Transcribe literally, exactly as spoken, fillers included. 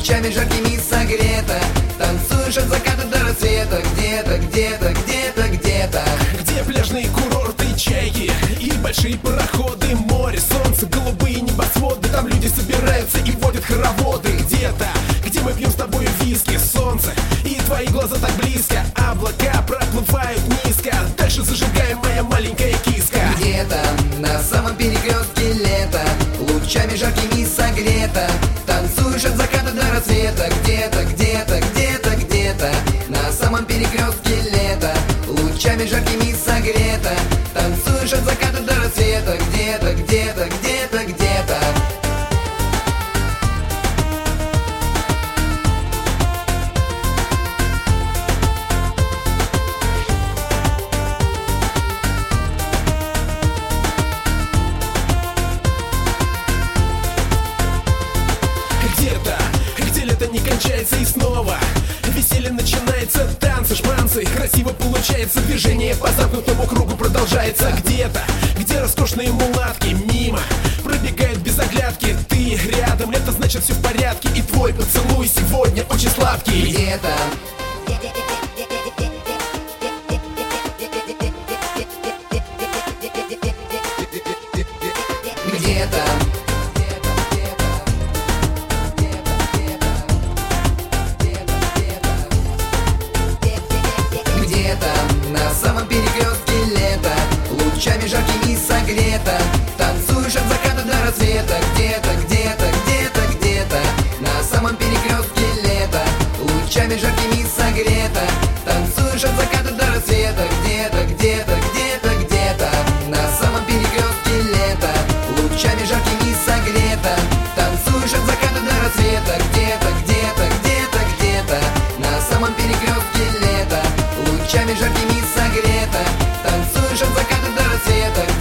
лучами жаркими согрета. Танцуешь от заката до рассвета. Где-то, где-то, где-то, где-то. Где пляжные курорты, чайки и большие пароходы, море, солнце, голубые небосводы. Там люди собираются и водят хороводы. Где-то, где мы пьем с тобой виски, солнце и твои глаза так близко. Облака проплывают низко, дальше зажигаем, моя маленькая киска. Где-то на самом перекрестке лета, лучами жаркими согрета. Танцуешь от заката до рассвета. Где-то, где-то, где-то, где-то на самом перекрестке лета, лучами жаркими согрета. Танцуешь от заката до рассвета. Где-то, где-то, где-то, где-то. Где-то, где лето не кончается и снова веселье начинается, танцы, шманцы, красиво получается, движение по замкнутому кругу продолжается. Где-то, где роскошные мулатки мимо пробегают без оглядки. Ты рядом, это значит все в порядке, и твой поцелуй сегодня очень сладкий. Где-то Где-то Где-то на самом перекрестке лета, лучами жаркими согрета. Танцуешь от заката до рассвета. Где-то, где-то, где-то, где-то на самом перекрестке лета, лучами жаркими согрета. Танцуешь от заката до рассвета. Где-то, где-то, где-то, где-то на самом перекрестке лета, лучами жаркими согрета. Танцуешь от заката до рассвета. Где-то, где-то, где-то, где-то на самом перекрестке лета, лучами жаркими согрета. Танцуешь от заката до рассвета.